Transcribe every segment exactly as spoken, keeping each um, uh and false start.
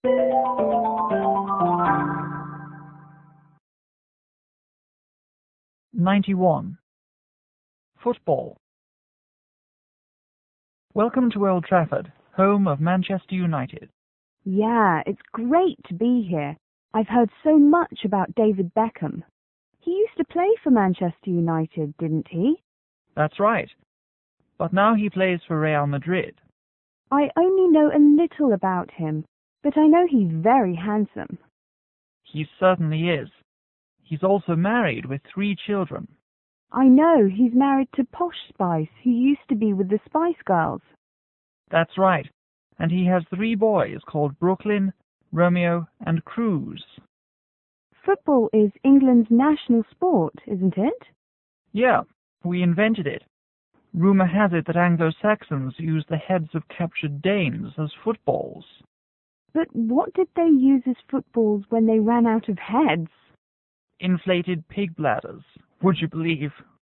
ninety-one. Football. Welcome to Old Trafford, home of Manchester United. Yeah, it's great to be here. I've heard so much about David Beckham. He used to play for Manchester United, didn't he? That's right. But now he plays for Real Madrid. I only know a little about him, but I know he's very handsome. He certainly is. He's also married with three children. I know he's married to Posh Spice, who used to be with the Spice Girls. That's right. And he has three boys called Brooklyn, Romeo, and Cruz. Football is England's national sport, isn't it? Yeah, we invented it. Rumour has it that Anglo-Saxons used the heads of captured Danes as footballs. But what did they use as footballs when they ran out of heads? Inflated pig bladders, would you believe?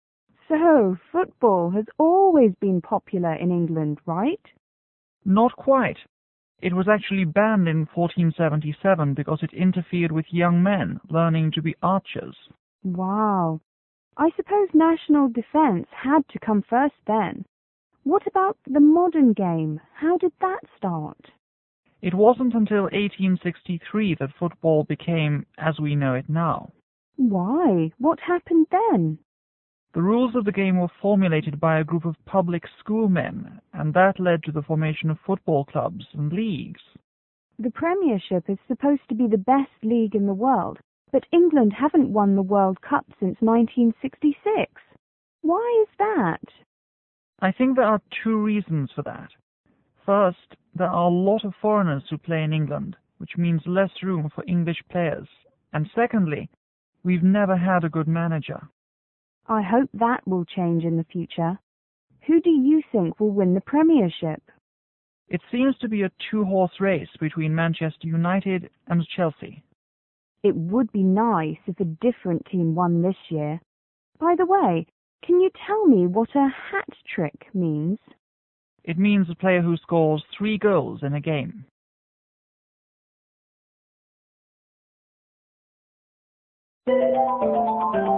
So, football has always been popular in England, right? Not quite. It was actually banned in fourteen seventy-seven because it interfered with young men learning to be archers. Wow. I suppose national defence had to come first then. What about the modern game? How did that start? It wasn't until eighteen sixty-three that football became as we know it now. Why? What happened then? The rules of the game were formulated by a group of public schoolmen, and that led to the formation of football clubs and leagues. The Premiership is supposed to be the best league in the world, but England haven't won the World Cup since nineteen sixty-six. Why is that? I think there are two reasons for that. First, there are a lot of foreigners who play in England, which means less room for English players. And secondly, we've never had a good manager. I hope that will change in the future. Who do you think will win the Premiership? It seems to be a two-horse race between Manchester United and Chelsea. It would be nice if a different team won this year. By the way, can you tell me what a hat trick means? It means a player who scores three goals in a game. Thank you.